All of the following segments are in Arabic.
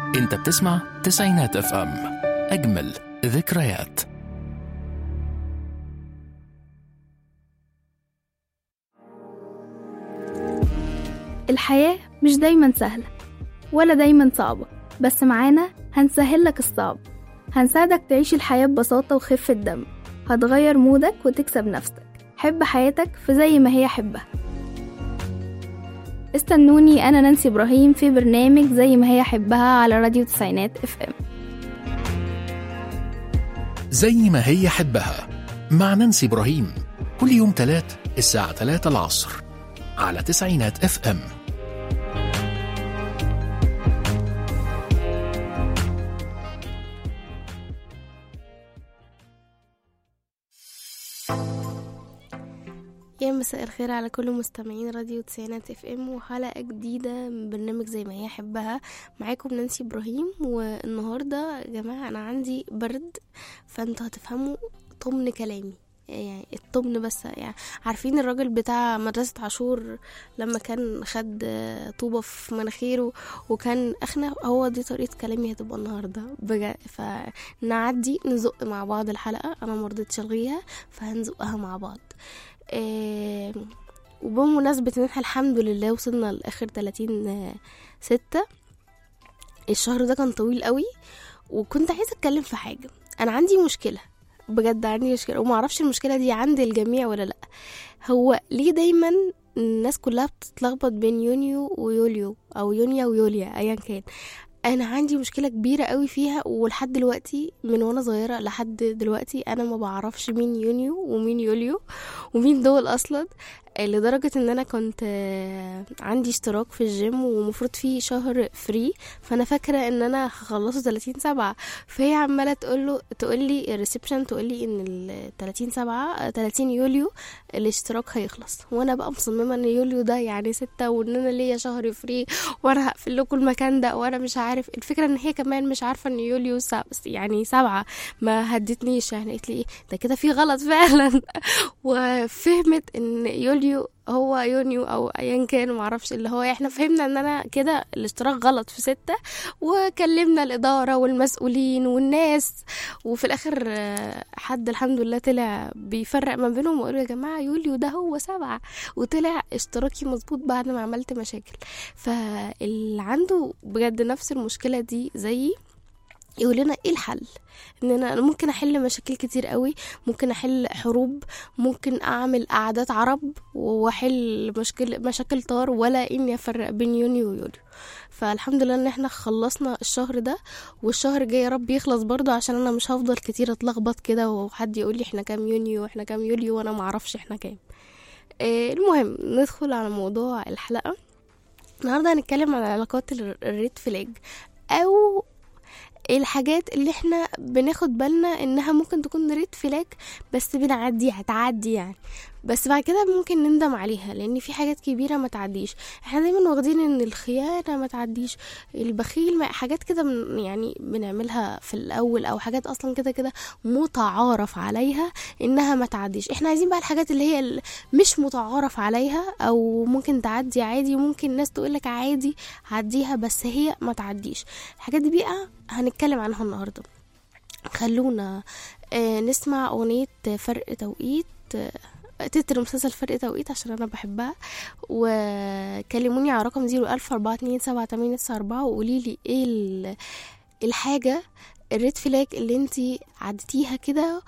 انت بتسمع تسعينات اف ام، اجمل ذكريات. الحياة مش دايما سهلة ولا دايما صعبة، بس معانا هنسهلك الصعب، هنساعدك تعيش الحياة ببساطة وخفة دم، هتغير مودك وتكسب نفسك. حب حياتك في زي ما هي حبها. استنوني أنا نانسي إبراهيم في برنامج زي ما هي حبها على راديو تسعينات اف ام. زي ما هي حبها مع نانسي إبراهيم، كل يوم 3 الساعة 3 العصر على تسعينات اف ام. يا مساء الخير على كل مستمعين راديو تسعينات اف ام، وحلقة جديدة من برنامج زي ما هي حبها. معاكم نانسي ابراهيم. والنهاردة يا جماعة انا عندي برد، فانتوا هتفهموا طمن كلامي، يعني الطمن بس. يعني عارفين الراجل بتاع مدرسة عاشور لما كان خد طوبة في مناخيره وكان أخنق؟ هو دي طريقة كلامي هتبقى النهاردة بجد. فنعدي نزق مع بعض الحلقة، أنا مرضتش ألغيها فهنزقها مع بعض. وبمناسبة ان احنا الحمد لله وصلنا لآخر 30/6. الشهر ده كان طويل قوي، وكنت عايزة اتكلم في حاجة. انا عندي مشكلة بجد، عندي مشكلة وما اعرفش المشكلة دي عند الجميع ولا لا. هو ليه دايما الناس كلها بتتلخبط بين يونيو ويوليو او يونيا ويوليا ايا كان؟ انا عندي مشكلة كبيرة قوي فيها، ولحد دلوقتي من وانا صغيرة لحد دلوقتي انا ما بعرفش مين يونيو ومين يوليو ومين دول اصلا. لدرجة ان انا كنت عندي اشتراك في الجيم ومفروض فيه شهر فري، فانا فاكرة ان انا هخلصه 30/7. فهي عمالة تقولي الريسبشن تقولي ان 30 يوليو الاشتراك هيخلص، وانا بقى مصممة ان يوليو ده يعني 6 وان انا ليا شهر فري وانا هقفل لكم المكان ده، وانا مش عارف. الفكرة ان هي كمان مش عارفة ان يوليو يعني 7. ما هدتنيش، يعني قلت لي ايه ده كده في غلط فعلا. وفهمت ان يوليو هو يونيو او ايا كان، معرفش اللي هو احنا فهمنا ان انا كده الاشتراك غلط في 6. وكلمنا الادارة والمسؤولين والناس، وفي الاخر حد الحمد لله طلع بيفرق ما بينهم وقالوا يا جماعة يوليو ده هو 7، وطلع اشتراكي مظبوط بعد ما عملت مشاكل. فاللي عنده بجد نفس المشكلة دي زيي يقول لنا ايه الحل. ان انا ممكن احل مشاكل كتير قوي، ممكن احل حروب، ممكن اعمل قعدات عرب واحل مشاكل طار، ولا اني افرق بين يونيو ويوليو. فالحمد لله ان احنا خلصنا الشهر ده، والشهر الجاي يا رب يخلص برضو، عشان انا مش هفضل كتير اتلخبط كده وحد يقول لي احنا كام يونيو واحنا كام يوليو وانا معرفش احنا كام. المهم ندخل على موضوع الحلقة. النهارده هنتكلم عن علاقات الريد فلاج، او الحاجات اللي احنا بناخد بالنا انها ممكن تكون ريد فلاج بس بنعديها تعدي يعني، بس بعد كده ممكن نندم عليها، لان في حاجات كبيرة ما تعديش. احنا دايما واخدين ان الخيانة ما تعديش، البخيل حاجات كده يعني بنعملها في الاول، او حاجات اصلا كده متعارف عليها انها ما تعديش. احنا عايزين بقى الحاجات اللي هي مش متعارف عليها او ممكن تعدي عادي، وممكن الناس تقولك عادي عديها بس هي ما تعديش. الحاجات دي بقى هنتكلم عنها النهاردة. خلونا نسمع أغنية فرق توقيت، تتر مسلسل فرق توقيت عشان أنا بحبها. وكلموني على رقم 014278894 وقوليلي ايه الحاجة الريد فلاج اللي انتي عدتيها كده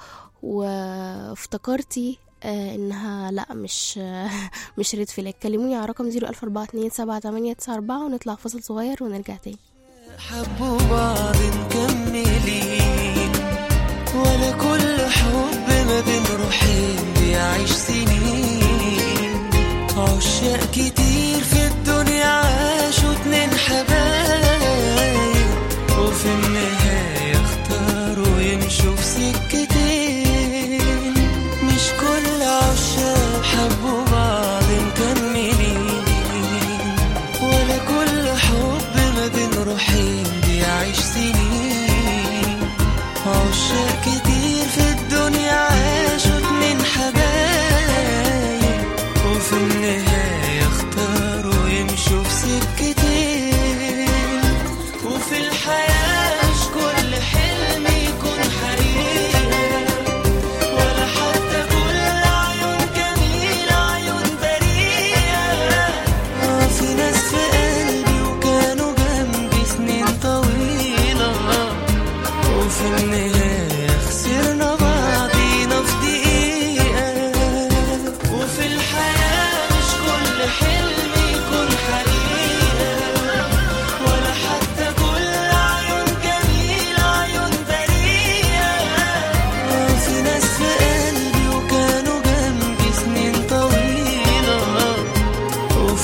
وافتكرتي انها لا مش ريد فلاج. كلموني على رقم 014278894 ونطلع فاصل صغير ونرجع تاني. حبوا بعض مكملين، ولا كل حب ما بين روحين بيعيش سنين. عشاق كتير في الدنيا عاشوا 2 حبايب، وفي النهاية اختاروا يمشوا في سكتين. مش كل عشاق حبوا بعض مكملين، ولا كل حب ما بين روحين بيعيش سنين. عشاق كتير في الدنيا عاشوا 2 حبايب، وفي النهاية اختاروا يمشوا في سكتين.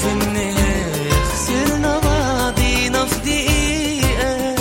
وفي النهاية خسرنا بعضينا في دقيقة.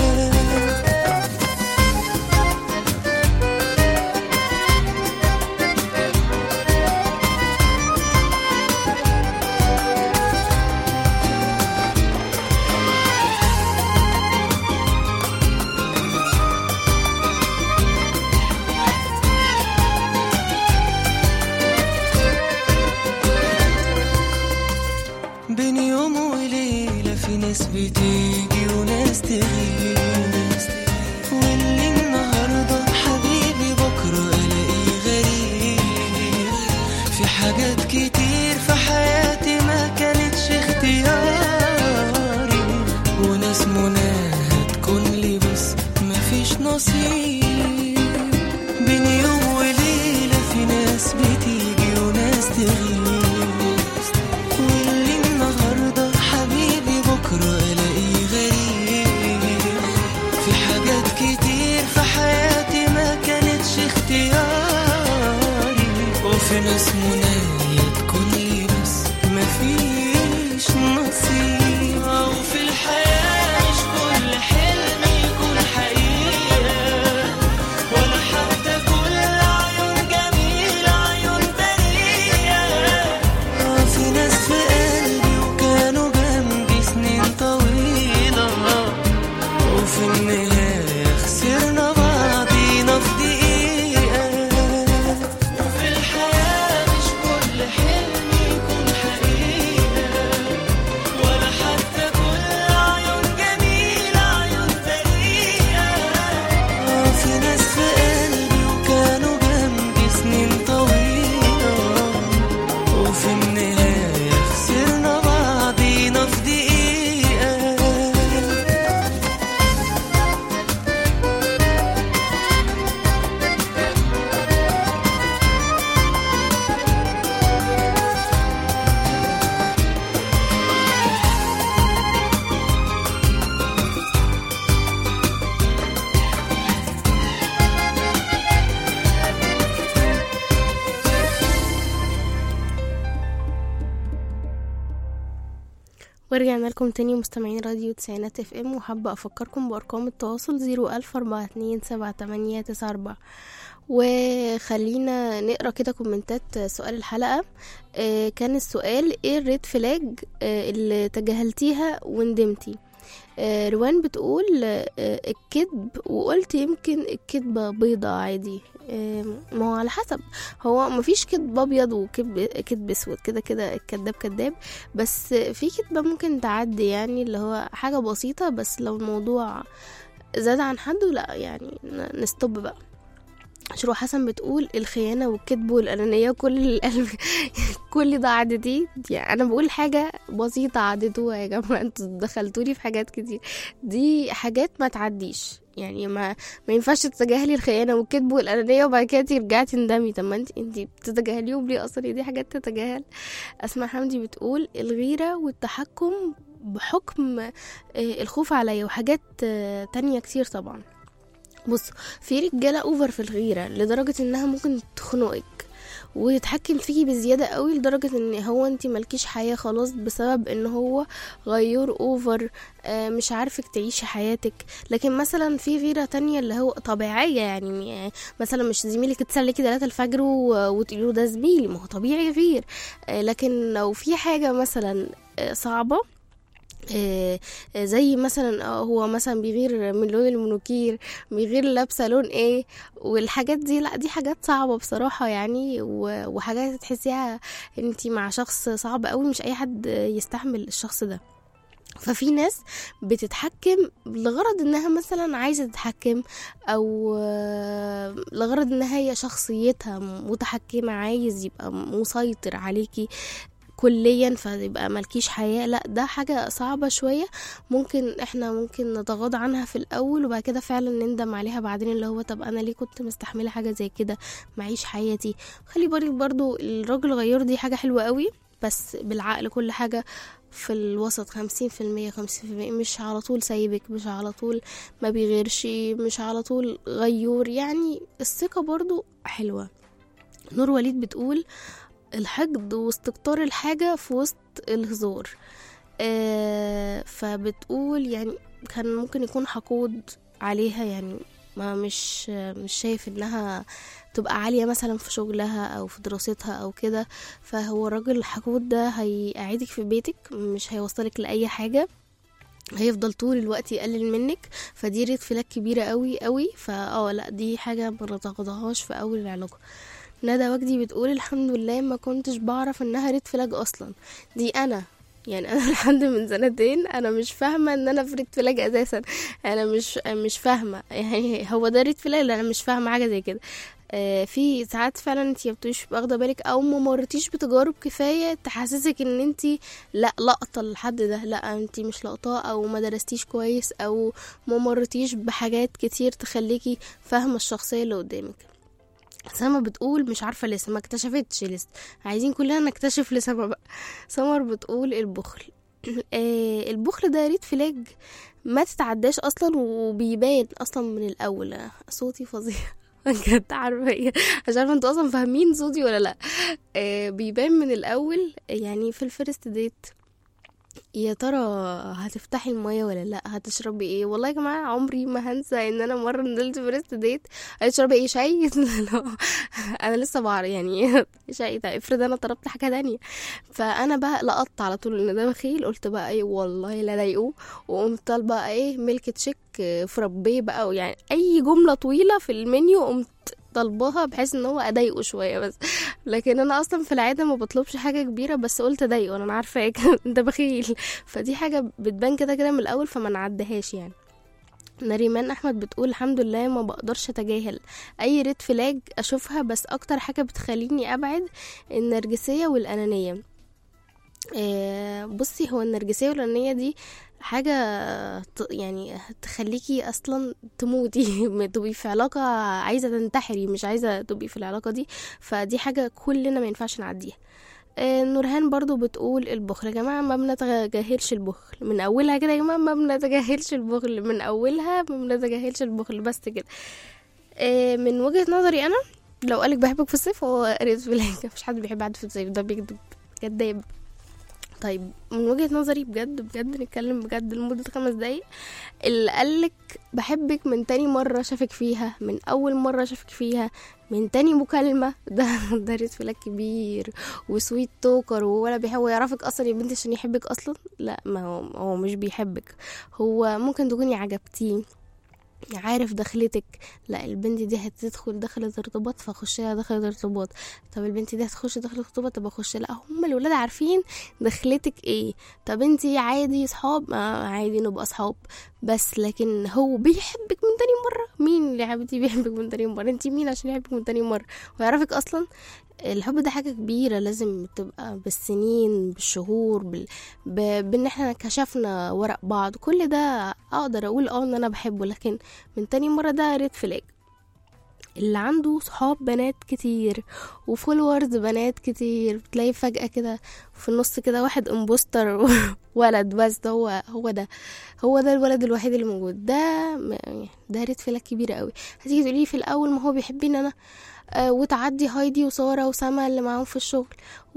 بين يوم وليلة في ناس بتيجي وناس تغيب، واللي النهاردة حبيبي بكرة ألاقيه غريب. في حاجات كتير في حياتي ما كانتش اختياري، وناس مناها تكون لي بس مفيش نصيب. بين يوم وليلة في ناس بتيجي وناس تغيب، بكرة ألاقيه غريب. في حاجات كتير في حياتي ما كانتش اختياري، وفي ناس منايا تكون لي بس مفيش نصيب. وفي الحياة مش كل حلم يكون حقيقة، ولا حتى كل عيون جميلة عيون بريئة. في ناس في قلبي وكانوا طويلة، وفي النهاية خسرنا بعضينا في دقيقة. وفي الحياة مش كل حلم يكون حقيقة، ولا حتى كل عيون جميلة عيون بريئة. في ناس في قلبي وكانوا جنبي سنين طويلة، وفي النهاية خسرنا بعضينا في دقيقة. ورجعنا لكم تاني مستمعين راديو تسعينات اف ام، وحابة افكركم بارقام التواصل 014278994. وخلينا نقرأ كده كومنتات سؤال الحلقة. كان السؤال ايه الريد فلاج اللي تجاهلتيها وندمتي؟ روان بتقول الكذب، وقلت يمكن الكذبة بيضة عادي. ما هو على حسب، هو مفيش كذب ابيض وكذب اسود، كده كده الكذاب كذاب، بس في كذبة ممكن تعدي، يعني اللي هو حاجة بسيطة، بس لو الموضوع زاد عن حده لا يعني نستوب بقى. شروق حسن بتقول الخيانة والكذب والأنانية كل ده عددي. يعني أنا بقول حاجة بسيطة عددوها يا جماعة، انتوا دخلتولي في حاجات كتير، دي حاجات ما تعديش. يعني ما ينفعش تتجاهلي الخيانة والكذب والأنانية وبعد كده ترجعي تندمي. طب ما انت بتتجاهليهم ليه أصلا؟ دي حاجات تتجاهل. أسماء حمدي بتقول الغيرة والتحكم بحكم الخوف عليا، وحاجات تانية كتير طبعا. بص، في رجالة اوفر في الغيرة لدرجة انها ممكن تخنقك ويتحكم فيكي بزيادة قوي، لدرجة ان هو انتي ملكيش حياة خلاص بسبب ان هو غيور اوفر، مش عارفك تعيشي حياتك. لكن مثلا في غيرة تانية اللي هو طبيعية، يعني مثلا مش زميلك تسلكي 3 الفجر وتقولوا ده زميلي، ما هو طبيعي غير. لكن لو في حاجة مثلا صعبة، زي مثلا هو مثلا بيغير من لون المنوكير، بيغير لابسه لون ايه، والحاجات دي لا، دي حاجات صعبه بصراحه يعني، وحاجات تحسيها انتي مع شخص صعب قوي، مش اي حد يستحمل الشخص ده. ففي ناس بتتحكم لغرض انها مثلا عايزه تتحكم، او لغرض انها هي شخصيتها متحكمه، عايز يبقى مسيطر عليكي كليا، فيبقى ملكيش حياة. لا، ده حاجة صعبة شوية، ممكن نتغاضى عنها في الأول، وبعد كده فعلا نندم عليها بعدين، اللي هو طب أنا ليه كنت مستحملة حاجة زي كده، معيش حياتي. خلي بالك برضو الراجل غيور دي حاجة حلوة قوي، بس بالعقل، كل حاجة في الوسط، 50% 50%، مش على طول سايبك، مش على طول ما بيغيرش، مش على طول غيور، يعني الثقة برضو حلوة. نور وليد بتقول الحقد واستكتار الحاجة في وسط الهزار. فبتقول يعني كان ممكن يكون حقود عليها، يعني ما مش شايف انها تبقى عالية مثلا في شغلها او في دراستها او كده. فهو الراجل الحقود ده هيقعدك في بيتك، مش هيوصلك لأي حاجة، هيفضل طول الوقت يقلل منك. فدي ريد فلاج كبيرة قوي قوي. لا دي حاجة ما نتغاضاهاش في اول العلاقة. ندى وجدي بتقول الحمد لله ما كنتش بعرف انها ريد فلاج اصلا. دي انا لحد من سنتين انا مش فاهمه ان انا في ريد فلاج اساسا. انا مش فاهمه يعني هو ده ريد فلاج، انا مش فاهمه حاجه زي كده. في ساعات فعلا انتي مبتبقيش واخده بالك او ما مرتيش بتجارب كفايه تحسسك ان انتي لا لقطه الحد ده، لا انتي مش لقطاه، او ما درستيش كويس، او ما مرتيش بحاجات كتير تخليكي فاهمه الشخصيه اللي قدامك. سما بتقول مش عارفة لسه، ما اكتشفتش لسه، عايزين كلنا نكتشف لسما بقى. سمر بتقول البخل. البخل ده ريد فلاج ما تتعداش اصلا، وبيبان اصلا من الاول. صوتي فظيع بجد، عارفه ايه، مش عارفه انتوا اصلا فاهمين صوتي ولا لا. بيبان من الاول، يعني في الفيرست ديت يا ترى هتفتحي المية ولا لا، هتشربي ايه. والله يا جماعة عمري ما هنسى ان انا مرة نزلت فيرست ديت، هتشربي ايه، شاي؟ انا لسه بعرف يعني شاي. طيب افرض انا طلبت حاجة تانية. فانا بقى لقطت على طول ان ده بخيل، قلت بقى ايه والله لا ضايقوه، وقمت طالبة ايه ميلك تشيك فرابيه بقى، يعني اي جملة طويلة في المنيو قمت طلبها بحيث ان هو اضايقه شويه بس. لكن انا اصلا في العاده ما بطلبش حاجه كبيره، بس قلت اضايقه، انا عارفه ايه انت بخيل. فدي حاجه بتبان كده من الاول، فما نعدهاش يعني. نريمان احمد بتقول الحمد لله ما بقدرش اتجاهل اي ريد فلاج اشوفها، بس اكتر حاجه بتخليني ابعد النرجسيه والانانيه. بصي، هو النرجسيه والانانيه دي حاجة يعني تخليكي اصلا تموتي تبقي في علاقة عايزة تنتحري، مش عايزة تبقي في العلاقة دي. فدي حاجة كلنا ما ينفعش نعديها. نورهان برضو بتقول البخل. يا جماعة ما بنتجاهلش البخل من اولها كده، يا جماعة ما بنتجاهلش البخل من اولها، ما بنتجاهلش البخل بس كده. من وجهة نظري انا، لو قالك بحبك في الصيف هو ريد فلاج. مفيش حد بيحب حد في الصيف، ده بيكذب كداب. طيب من وجهة نظري بجد نتكلم بجد لمدة 5 دقايق، اللي قالك بحبك من تاني مرة شافك فيها، من اول مرة شافك فيها، من تاني مكالمة، ده ريد فلاج كبير وسويت توكر، ولا بيحب يعرفك اصلا يا بنتي عشان يحبك اصلا. لا، ما هو مش بيحبك، هو ممكن تكوني عجبتيه، عارف دخلتك، لا البنت دي هتدخل دخلت ارتباط فاخشها دخلت ارتباط. طب البنت دي هتخش دخلت ارتباط، طب اخش. لا، هم الولاد عارفين دخلتك ايه. طب انتي عادي صحاب، عادي نبقى صحاب بس، لكن هو بيحبك من تاني مرة. مين اللي حبيبتي بيحبك من تاني مرة؟ انتي مين عشان يحبك من تاني مرة ويعرفك اصلا؟ الحب ده حاجة كبيرة، لازم تبقى بالسنين بالشهور بان احنا كشفنا ورق بعض، كل ده اقدر اقول ان انا بحبه. لكن من تاني مرة ده ريد فلاج. اللي عنده صحاب بنات كتير وفولورز بنات كتير، بتلاقي فجأة كده في النص كده واحد امبوستر ولد بس، هو ده الولد الوحيد اللي موجود، ده ريد فلاج كبيرة قوي. هتيجي تقولي في الاول ما هو بيحبني انا، وتعدي هايدي وسارة وسما اللي معاهم في الشغل،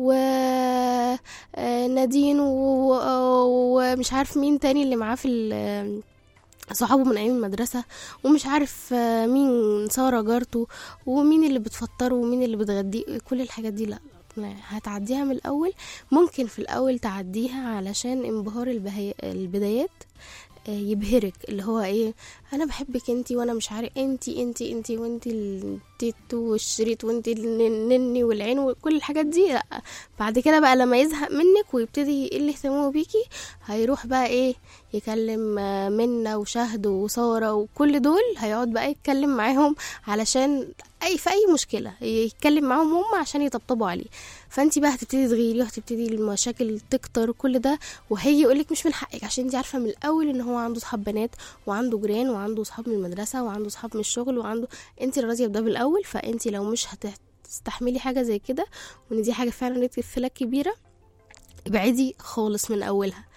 ونادين ومش عارف مين تاني اللي معاه في صحابه من ايام المدرسة، ومش عارف مين سارة جارته، ومين اللي بتفطره ومين اللي بتغديه، كل الحاجات دي لا هتعديها من الاول. ممكن في الاول تعديها علشان انبهار البدايات يبهرك، اللي هو ايه، انا بحبك انتي وانا مش عارف انتي وانتي التيتو والشريط وانتي النني والعين وكل الحاجات دي. لا، بعد كده بقى لما يزهق منك ويبتدي يقل اهتمامه بيكي، هيروح بقى ايه يكلم منى وشهد وسارة وكل دول، هيقعد بقى يتكلم معاهم علشان في اي مشكلة يتكلم معاهم هم عشان يطبطبوا عليه. فانتي بقى هتبتدي تغيري وهتبتدي المشاكل تكتر كل ده، وهي يقولك مش من حقك عشان انتي عارفة من الاول ان هو عنده صحاب بنات وعنده جيران وعنده صحاب من المدرسة وعنده صحاب من الشغل وعنده، انتي اللي راضية بده بالاول. فانتي لو مش هتستحملي حاجة زي كده، وان دي حاجة فعلا ريد فلاج كبيرة، ابعدي خالص من اولها.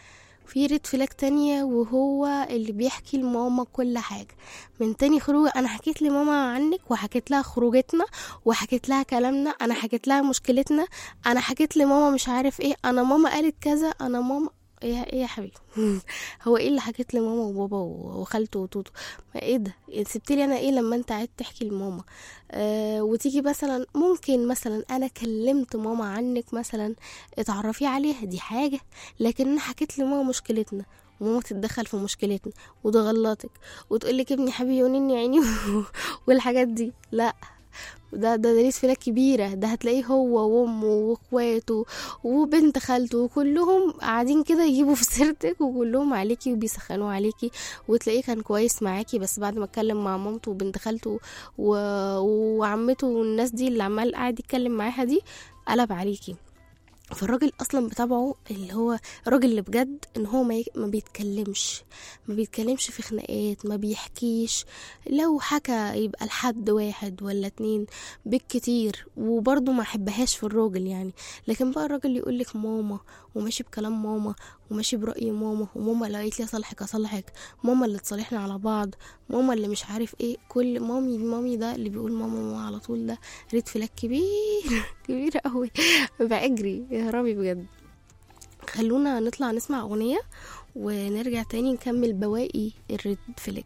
في ريد فلاج تانية، وهو اللي بيحكي لماما كل حاجة من تاني خروج. انا حكيت لماما عنك، وحكيت لها خروجتنا، وحكيت لها كلامنا، انا حكيت لها مشكلتنا، انا حكيت لماما مش عارف ايه، انا ماما قالت كذا، انا ماما ايه يا حبيبي. هو ايه اللي حكيت لماما وبابا وخالته وتوتو؟ ما ايه ده، سبت لي انا ايه لما انت قاعد تحكي لماما؟ وتيجي مثلا ممكن مثلا انا كلمت ماما عنك مثلا اتعرفي عليها، دي حاجه، لكن انا حكيت لماما مشكلتنا وماما تتدخل في مشكلتنا وتغلطك وتقولك ابني حبيبي ونني عيني والحاجات دي، لا، ده ريد فلاج كبيرة. ده هتلاقيه هو وامه واخواته وبنت خالته وكلهم قاعدين كده يجيبوا في سيرتك، وكلهم عليكي وبيسخنوا عليكي، وتلاقيه كان كويس معاكي، بس بعد ما اتكلم مع مامته وبنت خالته وعمته والناس دي اللي عمال قاعد يتكلم معاها دي، قلب عليكي. فالراجل اصلا بتابعه اللي هو الراجل اللي بجد ان هو ما بيتكلمش في خناقات، ما بيحكيش، لو حكى يبقى لحد واحد ولا اتنين بالكتير، وبرضه ما احبهاش في الراجل يعني. لكن بقى الراجل يقولك ماما وماشي بكلام ماما وماشي برأي ماما، وماما اللي قالت لي اصالحك، ماما اللي تصالحنا على بعض، ماما اللي مش عارف ايه، كل مامي ده اللي بيقول ماما على طول، ده ريد فلاج كبير قوي. بجري يا ربي بجد. خلونا نطلع نسمع اغنية ونرجع تاني نكمل بواقي الريد فلاج.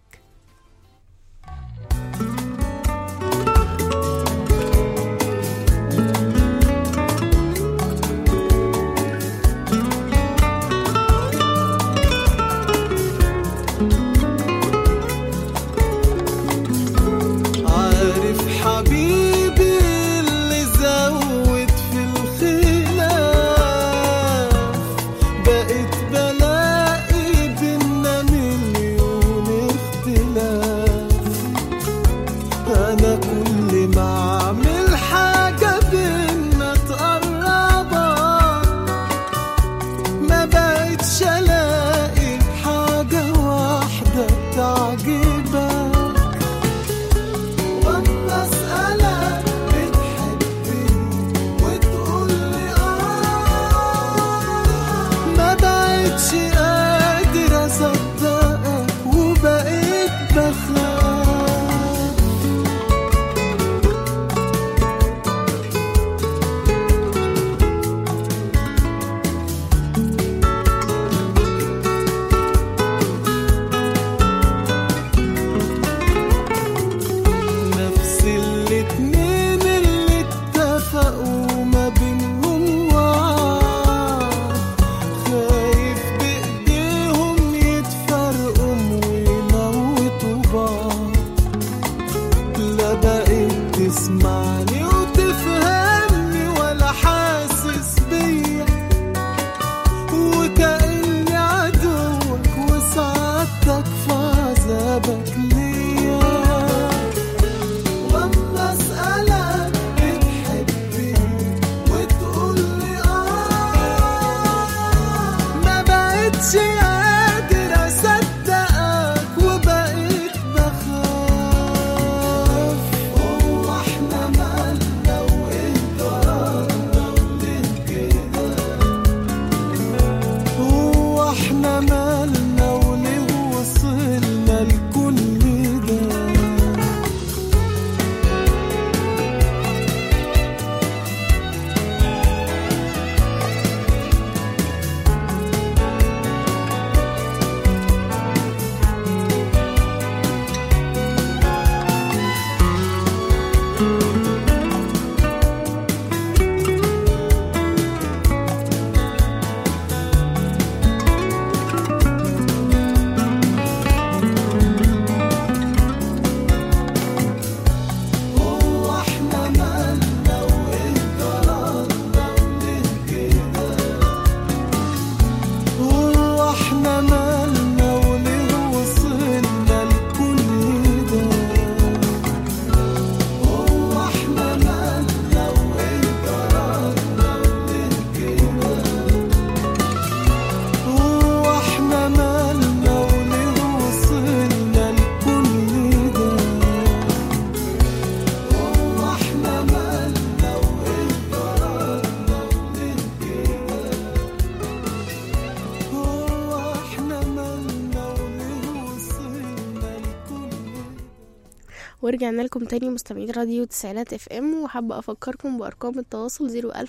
ورجعنا لكم تاني مستمعين راديو تسعينات اف ام، وحابة افكركم بارقام التواصل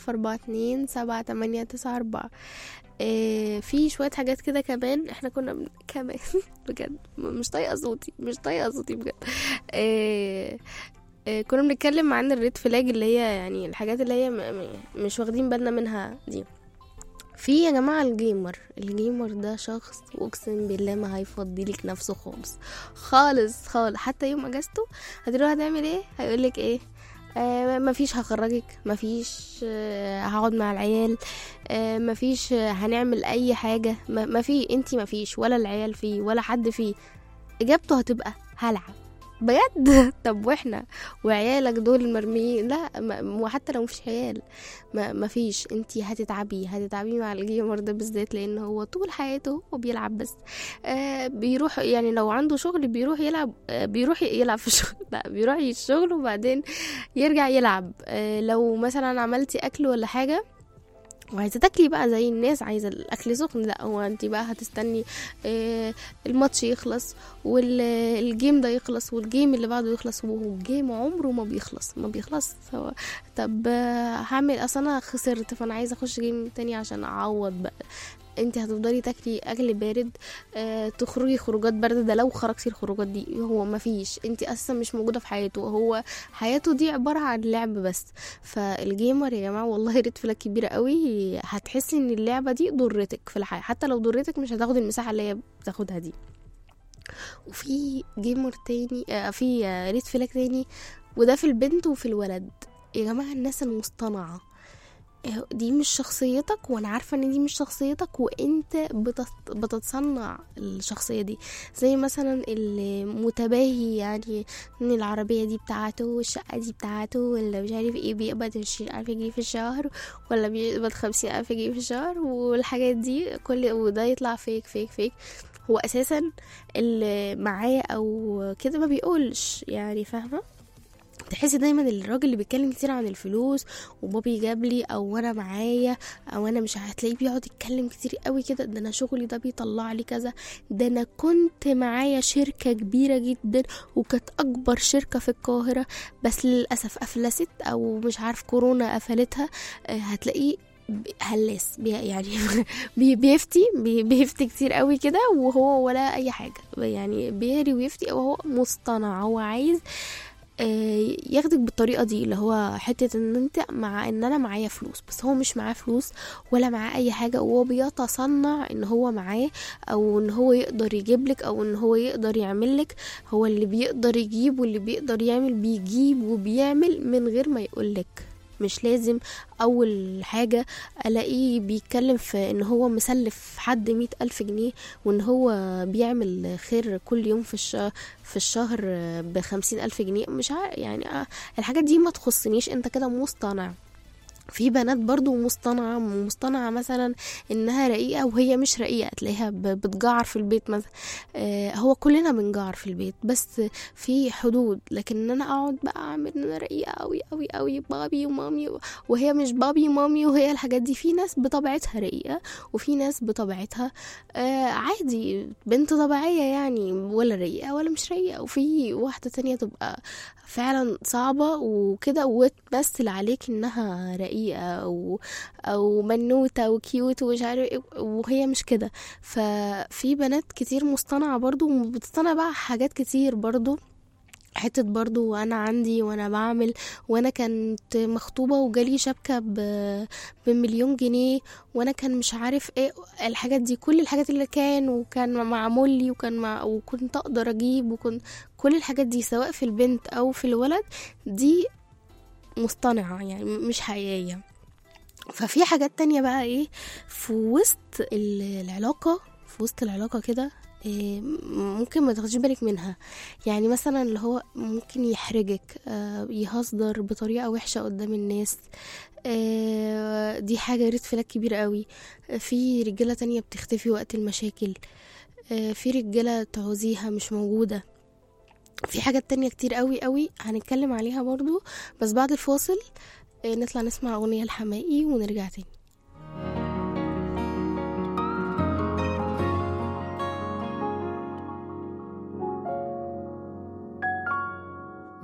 014278994. في شوية حاجات كده كمان احنا كنا كمان بجد مش طايقة صوتي بجد. كنا بنتكلم عن الريد فلاج اللي هي يعني الحاجات اللي هي مش واخدين بالنا منها دي. في يا جماعة الجيمر ده شخص اقسم بالله ما هيفضيلك نفسه خالص. حتى يوم اجازته هتروح هتعمل ايه؟ هيقولك ايه؟ مفيش هخرجك، مفيش هقعد مع العيال، مفيش هنعمل اي حاجة، ما في انتي مفيش ولا العيال فيه ولا حد فيه. اجابته هتبقى هلعب بجد. طب واحنا وعيالك دول مرميين؟ لا، وحتى لو مفيش عيال ما فيش، انتي هتتعبي مع الجيمر ده بالذات، لان هو طول حياته هو بيلعب بس. بيروح يعني لو عنده شغل بيروح يلعب في الشغل، لا بيروح الشغل وبعدين يرجع يلعب. لو مثلا عملتي اكل ولا حاجة وعايزه تاكلي بقى زي الناس، عايزه الاكل سخن، لا هو انت بقى هتستني الماتش يخلص والجيم ده يخلص والجيم اللي بعده يخلص، وهو الجيم عمره ما بيخلص. هو طب هعمل انا خسرت فانا عايزه اخش جيم تاني عشان اعوض بقى. انت هتفضلي تاكلي اكل بارد، تخرجي خروجات باردة. ده لو خرجتي الخروجات دي هو مفيش، انت اساسا مش موجودة في حياته، هو حياته دي عبارة عن لعب بس. فالجيمر يا جماعة والله ريد فلاج كبيرة قوي. هتحسي ان اللعبة دي ضرتك في الحياة، حتى لو ضرتك مش هتاخد المساحة اللي هي بتاخدها دي. وفي جيمر تاني في ريد فلاج تاني، وده في البنت وفي الولد. يا جماعة الناس المصطنعة دي مش شخصيتك، وانا عارفة ان دي مش شخصيتك، وانت بتتصنع الشخصية دي. زي مثلا المتباهي، يعني ان العربية دي بتاعته والشقة دي بتاعته، ولا مش عارف ايه، بيقبض 20,000 جنيه في الشهر ولا بيقبض 50,000 جنيه في الشهر، والحاجات دي وده يطلع فيك. هو اساسا اللي معاه او كده ما بيقولش، يعني فاهمة؟ تحسي دايما الراجل اللي بيتكلم كتير عن الفلوس وبابي جاب لي او انا معايا او انا مش هتلاقيه بيقعد يتكلم كتير قوي كده. ده انا شغلي ده بيطلع لي كذا، ده انا كنت معايا شركة كبيرة جدا وكانت اكبر شركة في القاهرة بس للأسف افلست او مش عارف كورونا قفلتها. هتلاقيه هلاس يعني بيفتي كتير قوي كده وهو ولا اي حاجة، يعني بيهري ويفتي وهو مصطنع. هو عايز ياخدك بالطريقة دي، اللي هو حتة ان انت مع ان انا معايا فلوس، بس هو مش معاه فلوس ولا معاه اي حاجة، وهو بيتصنع ان هو معاه او ان هو يقدر يجيبلك او ان هو يقدر يعملك. هو اللي بيقدر يجيب واللي بيقدر يعمل بيجيب وبيعمل من غير ما يقولك. مش لازم اول حاجة الاقيه بيتكلم في ان هو مسلف حد 100,000 جنيه وان هو بيعمل خير كل يوم في الشهر ب50,000 جنيه. مش عارف يعني الحاجات دي ما تخصنيش، انت كده مصطنع. في بنات برضو مصطنعة مثلا انها رقيقة وهي مش رقيقة، تلاقيها بتجعر في البيت مثلا. هو كلنا بنجعر في البيت بس في حدود، لكن ان انا اقعد بقى اعمل ان انا رقيقة قوي قوي قوي بابي ومامي وهي مش بابي ومامي وهي الحاجات دي. في ناس بطبيعتها رقيقة وفي ناس بطبيعتها عادي بنت طبيعية يعني، ولا رقيقة ولا مش رقيقة. وفي واحدة تانية تبقى فعلا صعبة وكده وتمثل عليك انها رقيقة او منوتة وكيوت ومش عارف وهي مش كده. ففي بنات كتير مصطنعة برضو وبتصطنع بقى حاجات كتير برضو. حتة برضو وانا عندي وانا بعمل وانا كانت مخطوبة وجالي شبكة ب1,000,000 جنيه وانا كان مش عارف ايه الحاجات دي. كل الحاجات اللي وكان معمول لي وكنت اقدر اجيب كل الحاجات دي سواء في البنت او في الولد دي مصطنعة يعني مش حقيقية. ففي حاجات تانية بقى ايه في وسط العلاقة كده ممكن ما تاخدش بالك منها. يعني مثلا اللي هو ممكن يحرجك، يهزر بطريقة وحشة قدام الناس. دي حاجة ريد فلاج كبيرة قوي. في رجالة تانية بتختفي وقت المشاكل، في رجالة تعوزيها مش موجودة. في حاجات تانية كتير قوي قوي هنتكلم عليها برضو، بس بعد الفاصل نطلع نسمع أغنية الحماقي ونرجع تاني.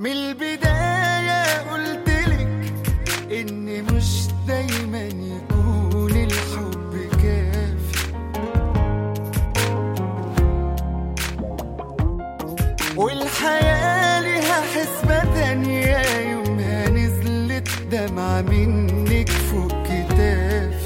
من البداية قلتلك إن مش دايما يكون الحب كافي، والحياة لها حسبة تانية يومها نزلت دمعة منك فوق كتافي.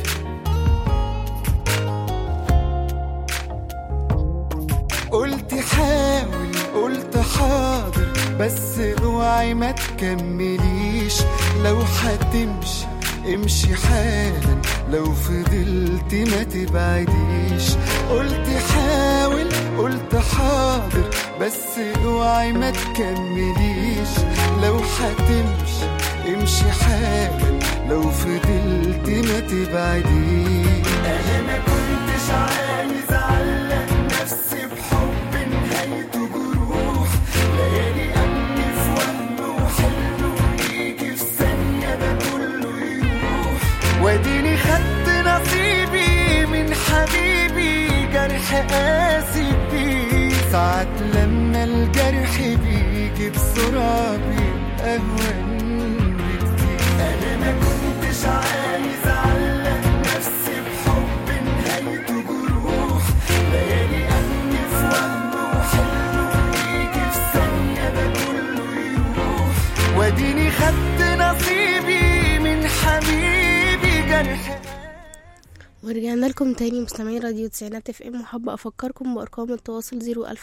قلت حاول قلت حاضر بس اوعي ما تكمليش، لو هتمشي امشي حالا لو فضلت ما تبعديش. قلت حاول قلت حاضر بس اوعي ما تكمليش، لو هتمشي امشي حالا لو فضلت ما تبعديش. انا ما كنتش عايز اعلق نفسي بحب نهايته جروح، ليالي امني في وهم وحلم ويجي في ثانيه ده كله يروح، واديني خدت نصيبي من حبيبي جرح قاسي بيه. ساعات لما الجرح بيجي بسرعه بيبقى اهون بكتير. انا ما كنتش عايز اعلق نفسي بحب نهايته جروح، ليالي امني في وهم وحلم ويجي في ثانيه ده كله يروح، واديني خدت نصيبي من حبيبي جرح. ورجعنا لكم تاني مستمعين راديو تسعينات اف ام، وحابة افكركم بارقام التواصل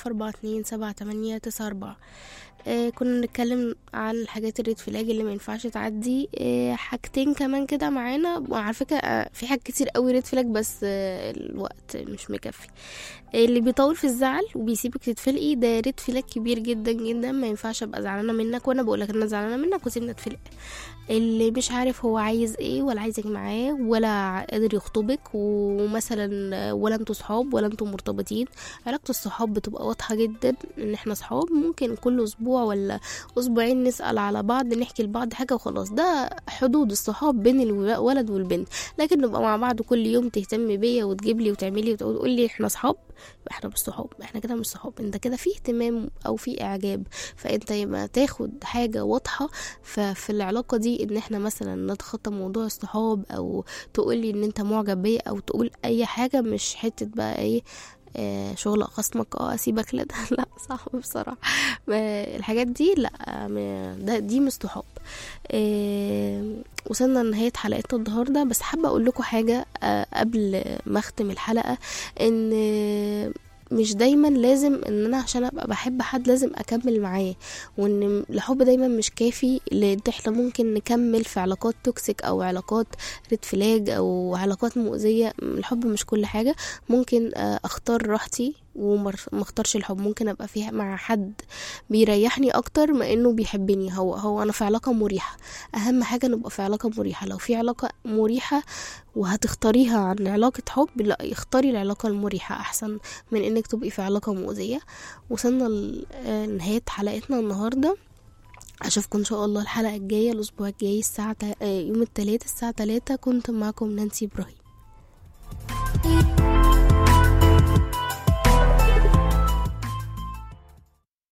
014278994. كنا نتكلم عن الحاجات الريد فلاج اللي ما ينفعش تعدي. حاجتين كمان كده معانا، وعلى فكرة في حاجات كتير قوي ريد فلاج بس الوقت مش مكفي. اللي بيطول في الزعل وبيسيبك تتفلقي ده ريد فلاج كبير جدا جدا، ما ينفعش ابقى زعلانه منك وانا بقولك انا زعلانه منك وسيبنا نتفلق. اللي مش عارف هو عايز ايه ولا عايزك معاه ولا قادر يخطبك، ومثلا ولا انتوا صحاب ولا انتوا مرتبطين. علاقه الصحاب بتبقى واضحه جدا ان احنا صحاب، ممكن كل اسبوع ولا اسبوعين نسال على بعض نحكي لبعض حاجه وخلاص، ده حدود الصحاب بين الولد والبنت. لكن نبقى مع بعض كل يوم تهتم بيا وتجيب لي وتعملي وتقول لي احنا صحاب، احنا مش صحاب، احنا كده مش صحاب. انت كده في اهتمام او في اعجاب، فانت يبقى تاخد حاجه واضحه في العلاقه دي، ان احنا مثلا نتخطى موضوع الصحاب، او تقولي ان انت معجب بيا، او تقول اي حاجه، مش حته بقى ايه شغل خصمك اسيبك لا لا صعب بصراحه. الحاجات دي لا، دي مش صحاب. وصلنا لنهايه حلقتنا النهارده، بس حابه اقول لكم حاجه قبل ما اختم الحلقه، ان مش دايما لازم ان انا عشان ابقى بحب حد لازم اكمل معاه، وان الحب دايما مش كافي، لان احنا ممكن نكمل في علاقات توكسيك او علاقات ريد فلاج او علاقات مؤذية. الحب مش كل حاجة، ممكن اختار راحتي وما اختارش الحب، ممكن ابقى فيها مع حد بيريحني اكتر ما انه بيحبني. هو انا في علاقة مريحة، اهم حاجة نبقى في علاقة مريحة. لو في علاقة مريحة وهتختاريها عن علاقة حب، لا اختاري العلاقة المريحة احسن من انك تبقي في علاقة مؤذية. وصلنا لنهاية حلقتنا النهاردة، اشوفكم ان شاء الله الحلقة الجاية الاسبوع الجاي يوم الثلاثاء الساعة 3. كنت معكم نانسي إبراهيم.